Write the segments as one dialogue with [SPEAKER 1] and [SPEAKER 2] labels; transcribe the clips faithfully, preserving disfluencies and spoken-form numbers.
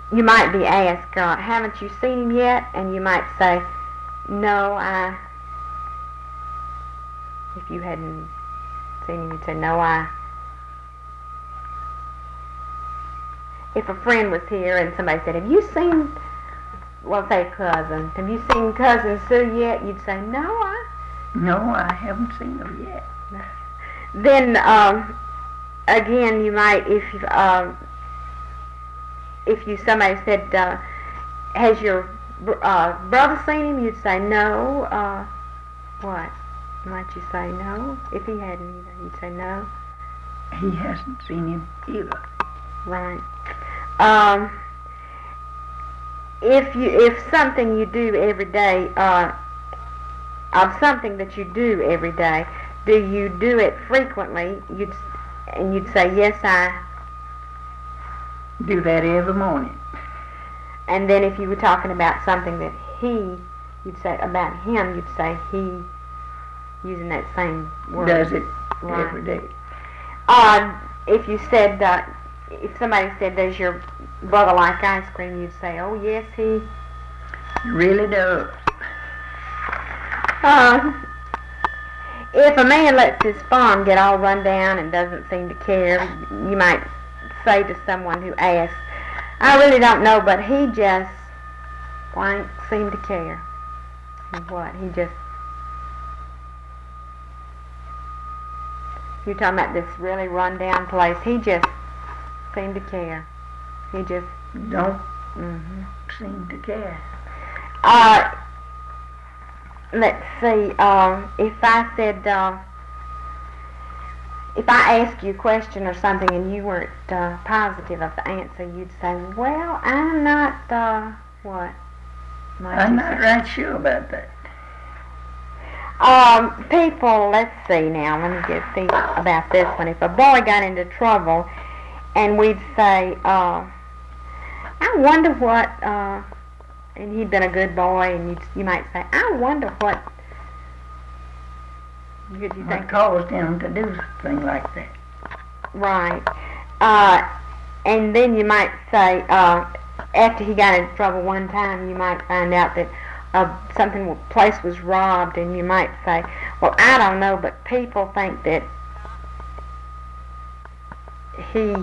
[SPEAKER 1] you might be asked, uh, haven't you seen him yet? And you might say, no, I, if you hadn't seen him, you'd say, no, I. If a friend was here and somebody said, have you seen, well, say cousin, have you seen Cousin Sue yet? You'd say, no, I.
[SPEAKER 2] No, I haven't seen her yet.
[SPEAKER 1] Then, um, again, you might, if um, if you somebody said, uh, has your uh, brother seen him? You'd say, no. Uh, what? Might you say no? If he hadn't either, you'd say no.
[SPEAKER 2] He hasn't seen him either.
[SPEAKER 1] Right. Um, if you if something you do every day, uh, of something that you do every day, do you do it frequently? You'd and you'd say, yes, I
[SPEAKER 2] do that every morning.
[SPEAKER 1] And then if you were talking about something that he, you'd say about him, you'd say he, using that same word.
[SPEAKER 2] Does it
[SPEAKER 1] right.
[SPEAKER 2] every day.
[SPEAKER 1] Uh, if you said, uh, if somebody said, does your brother like ice cream, you'd say, oh yes, he
[SPEAKER 2] really does.
[SPEAKER 1] Uh, if a man lets his farm get all run down and doesn't seem to care, you might say to someone who asks, I really don't know, but he just blank seemed to care. And what? He just... You're talking about this really run down place. He just seemed to care. He just...
[SPEAKER 2] Don't
[SPEAKER 1] mm-hmm.
[SPEAKER 2] seem to care.
[SPEAKER 1] Uh... Let's see, um, if I said, uh, if I asked you a question or something and you weren't uh, positive of the answer, you'd say, well, I'm not, uh, what? Might
[SPEAKER 2] I'm
[SPEAKER 1] you
[SPEAKER 2] not
[SPEAKER 1] say?
[SPEAKER 2] right sure about that.
[SPEAKER 1] Um, people, let's see now, let me get think about this one. If a boy got into trouble and we'd say, uh, I wonder what, uh, and he'd been a good boy, and you you might say, I wonder what you, you
[SPEAKER 2] What
[SPEAKER 1] think
[SPEAKER 2] caused him to do something like that.
[SPEAKER 1] Right. Uh, and then you might say, uh, after he got in trouble one time, you might find out that uh, something, place was robbed, and you might say, well, I don't know, but people think that he...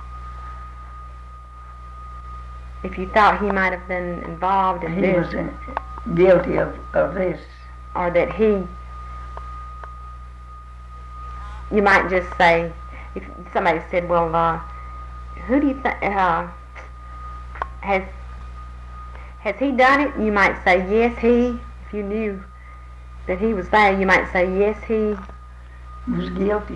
[SPEAKER 1] If you thought he might have been involved in
[SPEAKER 2] he
[SPEAKER 1] this,
[SPEAKER 2] was in, guilty of, of this,
[SPEAKER 1] or that he, you might just say, if somebody said, well, uh, who do you think, uh, has, has he done it? You might say, yes, he, if you knew that he was there, you might say, yes, he
[SPEAKER 2] was guilty.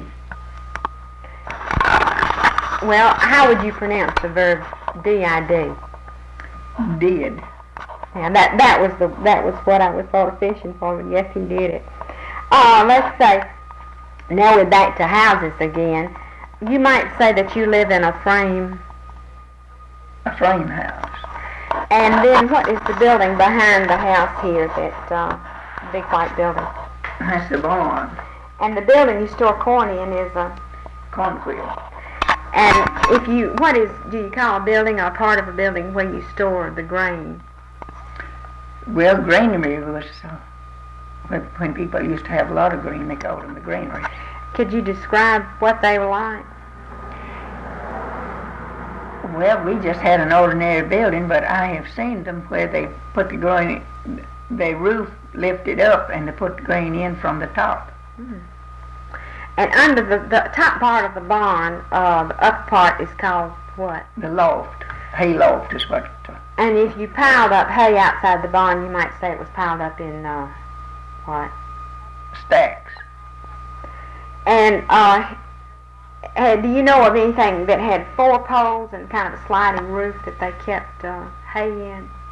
[SPEAKER 1] Well, how would you pronounce the verb D I D?
[SPEAKER 2] Did.
[SPEAKER 1] Yeah, that that was the that was what I was sort of fishing for. But yes, he did it. Uh, let's say now we're back to houses again. You might say that you live in a frame.
[SPEAKER 2] A frame house.
[SPEAKER 1] And then what is the building behind the house here? That uh, big white building.
[SPEAKER 2] That's the barn.
[SPEAKER 1] And the building you store corn in is a
[SPEAKER 2] cornfield.
[SPEAKER 1] And if you, what is, do you call a building or part of a building where you store the grain?
[SPEAKER 2] Well, granary was, uh, when, when people used to have a lot of grain, they called them the granary.
[SPEAKER 1] Could you describe what they were like?
[SPEAKER 2] Well, we just had an ordinary building, but I have seen them where they put the grain, the roof lifted up and they put the grain in from the top.
[SPEAKER 1] Hmm. And under the, the top part of the barn, uh, the upper part is called what?
[SPEAKER 2] The loft. Hay loft is what. Uh,
[SPEAKER 1] and if you piled up hay outside the barn, you might say it was piled up in uh, what?
[SPEAKER 2] Stacks.
[SPEAKER 1] And uh, uh, do you know of anything that had four poles and kind of a sliding roof that they kept uh, hay in?